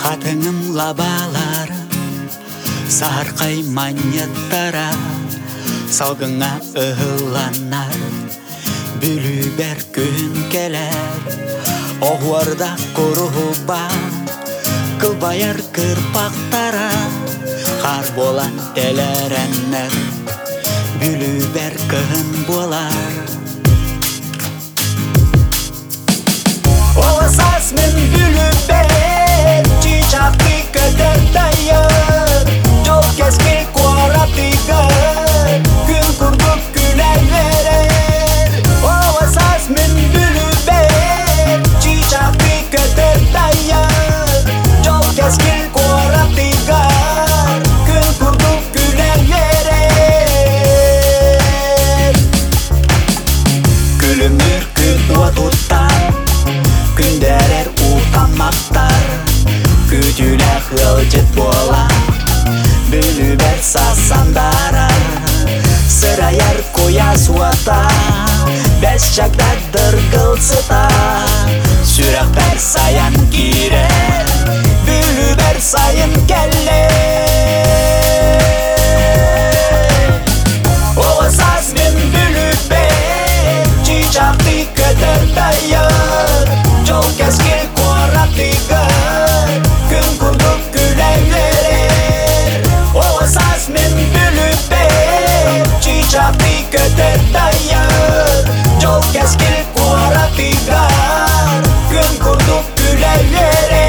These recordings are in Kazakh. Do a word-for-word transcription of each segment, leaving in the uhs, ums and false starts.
Хатыңым лабаларын сарқай манеттара салгыңа ыһылланар бүлүбер күн келер оғуарда құруба кылбаяр кырпақтара қар болан телереннер бүлүбер күн болар Оласас мен бүлүбер чичақты көтер дайыр жол кескил қуаратығыр күн күрдік күләй верер Оласас мен бүлүбер чичақты көтер дайыр жол кескил қуаратығыр күн күрдік күләй верер күлімір күт отуттан күндерер утамақтар күтілі қылжет бола бүлүбер сасандарар сыраяр коя суата бәс жагдадыр қылсыта сүрақтар саян кирер бүлүбер сайын келер Оласас мен бүлүбер чичақты көтер дайыр жол кескил қуаратығыр күн күрдік күләй верер Оласас мен бүлүбер чичақты көтер дайыр жол кескил қуаратығыр күн күрдік күләй верер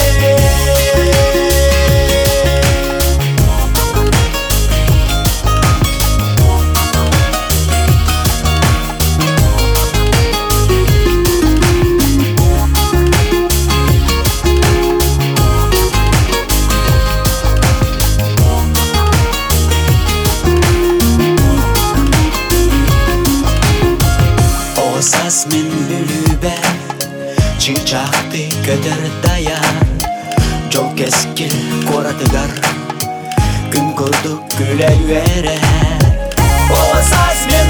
Оласас мен бүлүбер чичақты көтер даяр жол кескил қуаратығыр күн күрдік күләй верер Оласас мен